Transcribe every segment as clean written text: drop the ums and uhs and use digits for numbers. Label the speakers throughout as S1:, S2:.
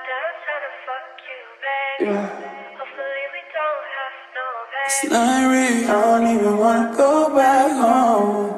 S1: Yeah. It's not real, I don't even wanna go back home.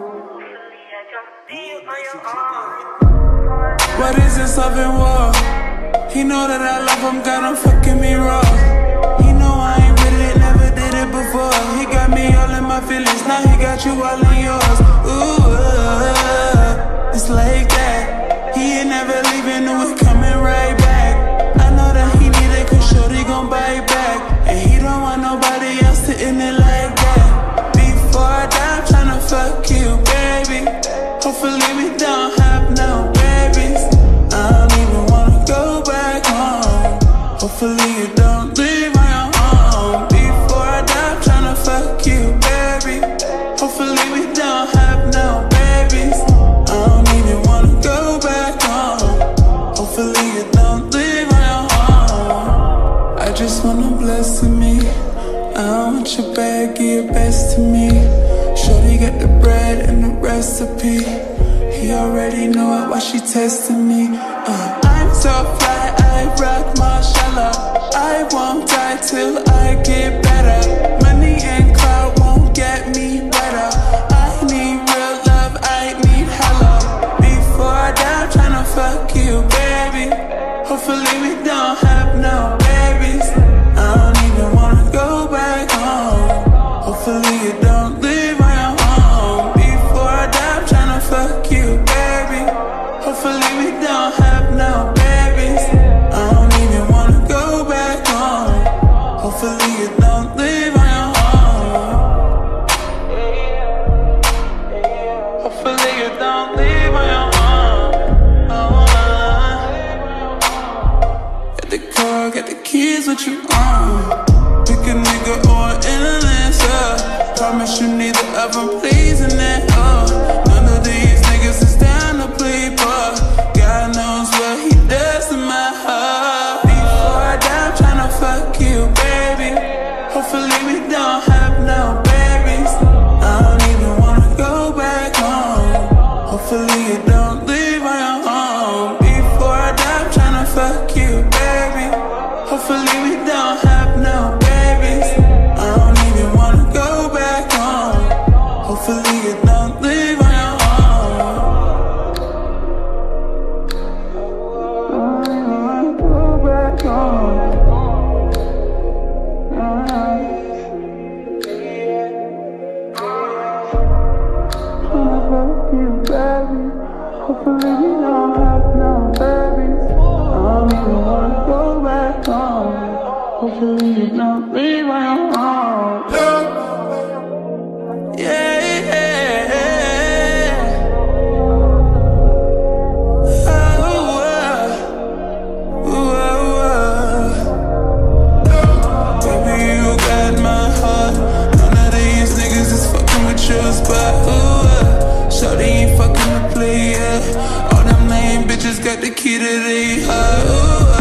S1: What is this love and war? He know that I love him, got him fucking me raw. He know I ain't with it, never did it before. He got me all in my feelings, now he got you all in yours. Ooh, it's like that. He ain't never leaving, no, we coming right back. I know that he need it, cause shorty gon' bite back. And he don't want nobody else to end it like that. Before I die, I'm tryna fuck you, baby. Hopefully we don't have no babies. I don't even wanna go back home. Hopefully you don't leave my home. Before I die, I'm tryna fuck you, baby. Hopefully we don't have no babies. I don't even wanna go back home. Hopefully you don't leave my home. I just wanna bless me. I don't want your bag, give your best to me. Shorty got the bread and the recipe. He already know it, why she testing me. I'm so fly, I rock Marshalla. I won't die till I get better. Money and clout won't get me better. I need real love, I need hella. Before I die, I'm tryna fuck you, baby. Hopefully we don't have no babies. I don't even wanna go back home. Hopefully you don't leave my home. Before I die, I'm tryna fuck you, baby. Hopefully we don't have no babies. I don't even wanna go back home. Hopefully you don't leave my home. Hopefully you don't leave my home. Get the car, get the keys, what you on? Pick a nigga or an endless, promise you neither of them pleasing that, none of these niggas is down to play, but God knows what he does to my heart. Before I die, I'm tryna fuck you, baby. Hopefully we don't have no babies. I don't even wanna go back home. Hopefully you don't leave my home. Before I die, I'm tryna fuck you, baby. Hopefully we don't have no babies. I don't even wanna go back home. Hopefully you don't leave my home. I don't even wanna go back home. Tryna fuck you, baby. Hopefully we don't have no babies. I don't even wanna go back home. Hopefully you don't leave my home. Yeah, yeah. Baby, you got my heart. None of these niggas is fucking with yours, but shawty ain't fucking the play, yeah. All them lame bitches got the key to their heart.